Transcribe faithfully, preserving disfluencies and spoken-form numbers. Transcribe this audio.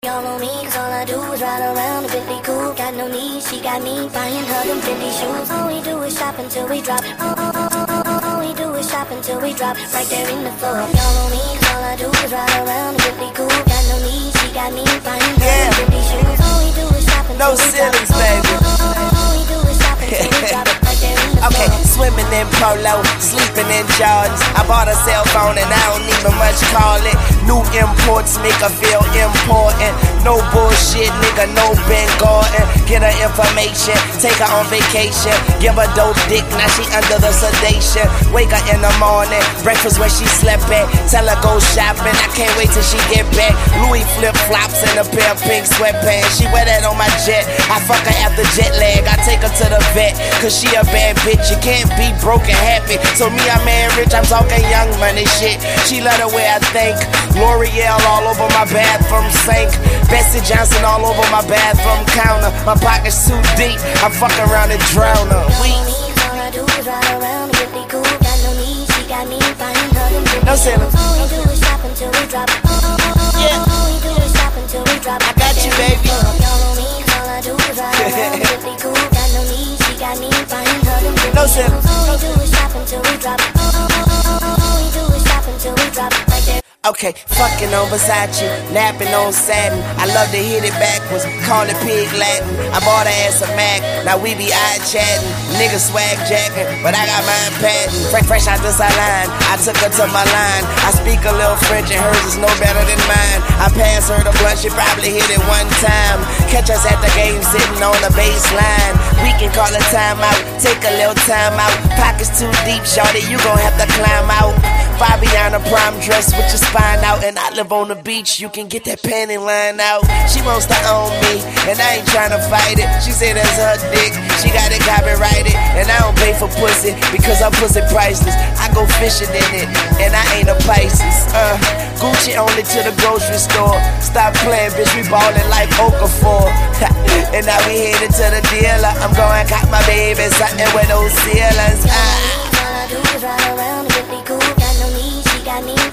Y'all on me, cause all I do is ride around and really cool. Got no need, she got me buying her them Fendi shoes. All we do is shop until we drop. Oh, oh, oh, oh, oh, all we do is shop until we drop. Right there in the floor. Y'all on me, cause all I do is ride around and really cool. Got no need, she got me buying her yeah. them Fendi shoes. All we do is shop until no we ceilings, drop. baby. Oh, oh, oh, oh, all we do is shop until we drop. Right there in the Okay, floor. swimming in polo, sleeping in Jordans. I bought a cell phone and I don't even much call it. New imports make her feel important. No bullshit, nigga, no Ben Gordon. Get her information, take her on vacation. Give her dope dick, now she under the sedation. Wake her in the morning, breakfast where she slept at. Tell her go shopping, I can't wait till she get back. Louis flip-flops and a pair of pink sweatpants. She wear that on my jet, I fuck her after jet lag. I take her to the vet, cause she a bad bitch. You can't be broke and happy. So me, I'm man rich, I'm talking young money shit. She love the way I think. L'Oreal all over my bathroom sink. Bessie Johnson all over my bathroom counter. My pockets too deep, I fuck around and drown her. We all I do is ride around and really cool. Got no need, she got me buying her them Fendi No ceilings. All we do is shop until we drop. Oh, oh, oh, oh, Yeah. all we do is shop until we drop. I got you, baby. Y'all on me, all I do is ride around and really cool. Got no need, she got me buying her them Fendi No ceilings. All we do is shop until we drop. Oh, oh, oh, oh, oh, all we do is shop until we drop. Right there. Okay, fucking on Versace, napping on satin. I love to hit it backwards, call it pig Latin. I bought her ass a Mac, now we be eye chatting. Niggas swag jacking, but I got mine patent. Fresh, fresh out the salon, I took her to my line. I speak a little French and hers is no better than mine. I pass her the blunt, she probably hit it one time. Catch us at the game sitting on the baseline. We can call a timeout, take a little time out. Pockets too deep, shorty, you gon' have to climb out. Fabiana prom dress with your spine out. And I live on the beach, you can get that panty line out. She wants to own me, and I ain't tryna fight it. She said that's her dick, she got it copyrighted. And I don't pay for pussy, because her pussy priceless. I go fishing in it, and I ain't a Pisces. Uh, Gucci only to the grocery store. Stop playing, bitch, we ballin' like Okafor. And now we headed to the dealer. I'm going cop my baby something with those ceilings. Ah. All I do is ride around and really cool. Got no need, she got me